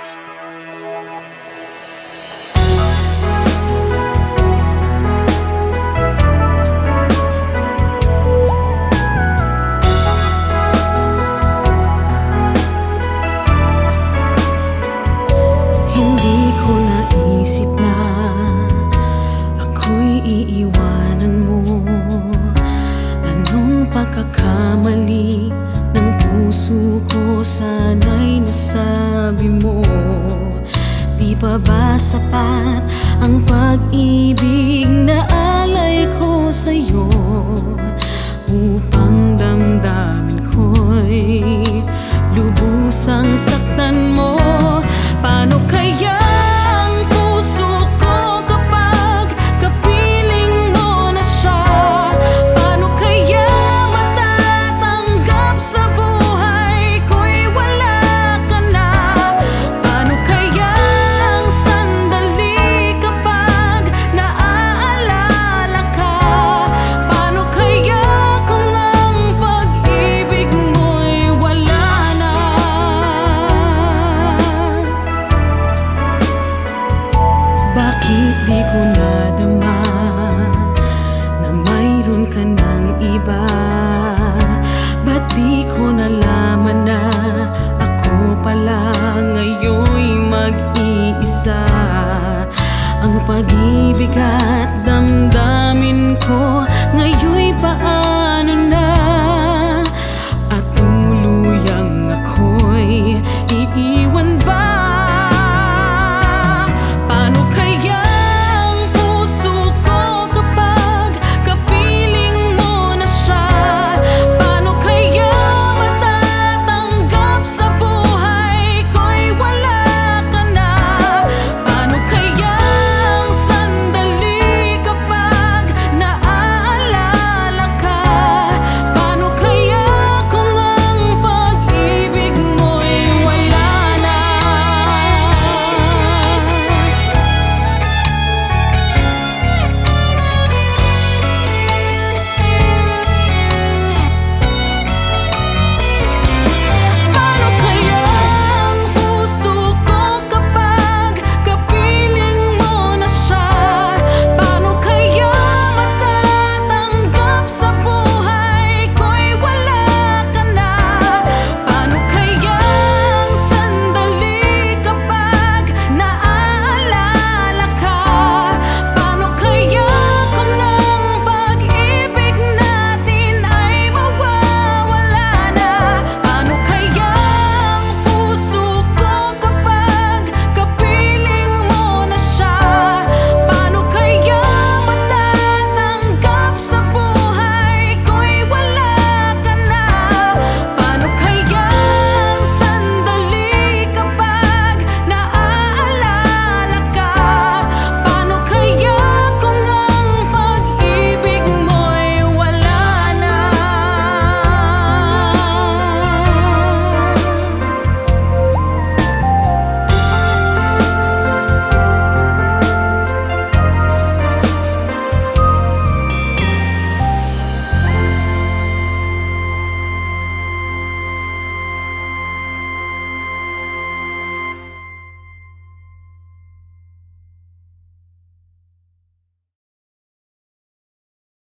Hindi ko naisip na ako'y iiwanan mo. Anong pagkakamali ng puso ko sana'y nasabi mo? Di pa ba sapat ang pag-ibig na alay ko sa'yo upang damdamin ko'y lubusang saktan mo? Paano kaya ang puso ko kapag kapiling mo na siya? Paano kaya matatanggap sa buhay ko'y wala ka na? Paano kaya ang sandali kapag naaalala ka? Paano kaya kung ang pag-ibig mo'y wala na? Bakit di ko nadama na mayroon ka ng iba? Ba't di ko nalaman na ako pala ngayon'y mag-iisa? Ang pag-ibig